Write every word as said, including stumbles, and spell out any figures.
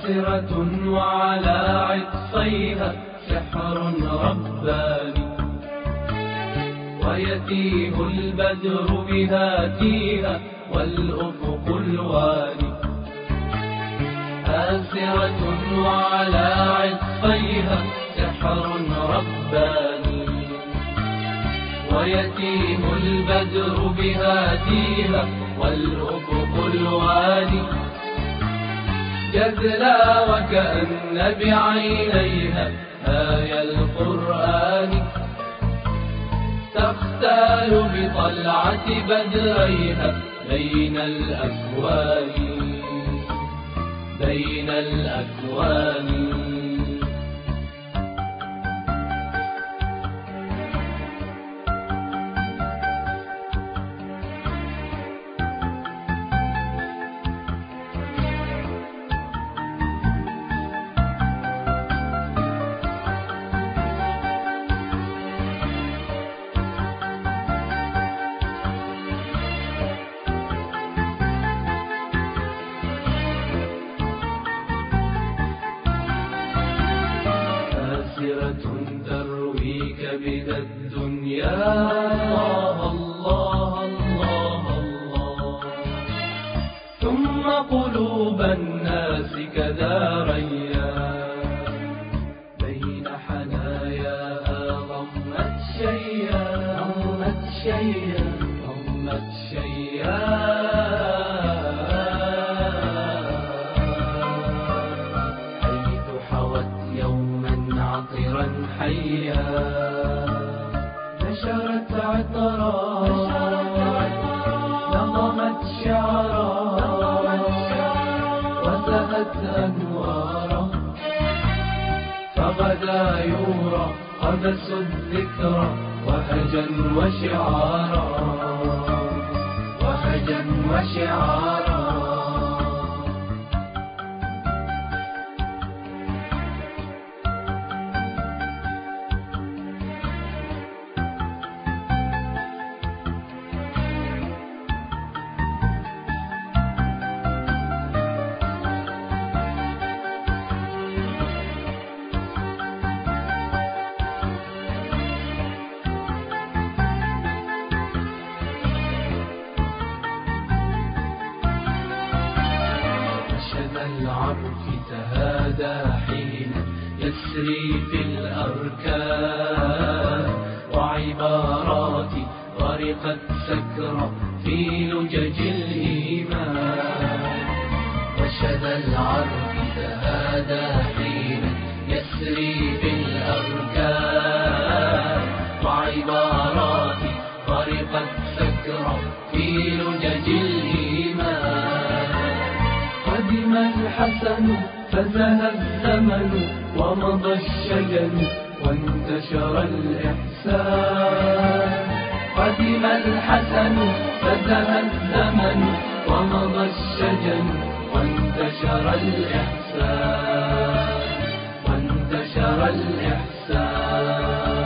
آسرة وعلى عطفيها سحر رباني، ويتيه البدر بهاتيها والأفق الواني. آسرة وعلى عطفيها سحر رباني، ويتيه البدر بهاتيها والأفق الواني. جذلا وكأن بعينيها آية القرآن، تختال بطلعة بدريها بين الأكوان بين الأكوان. ترويك بذا الدنيا الله الله الله الله، ثم قلوب الناس كذا ريا بين حناياها ضمت شيئا ضمت شيئا ضمت شيئا، حيث حوت يوما عطرا حيا نشرت عطرا نظمت شعرا وسهت أنوارا، فغدا يورى قبس الذكرى وهجا وشعارا وهجا وشعارا. العرف تهادى حين يسري في الأركان، وعباراتي غرقت سكرا في لجج الإيمان. وشذا العرف تهادى حين يسري في الأركان، وعباراتي غرقت سكرا في لجج الإيمان. قدم الحسن فزه الزمن ومضى الشجن وانتشر الإحسان. قدم الحسن فزه الزمن ومضى الشجن وانتشر الإحسان وانتشر الإحسان.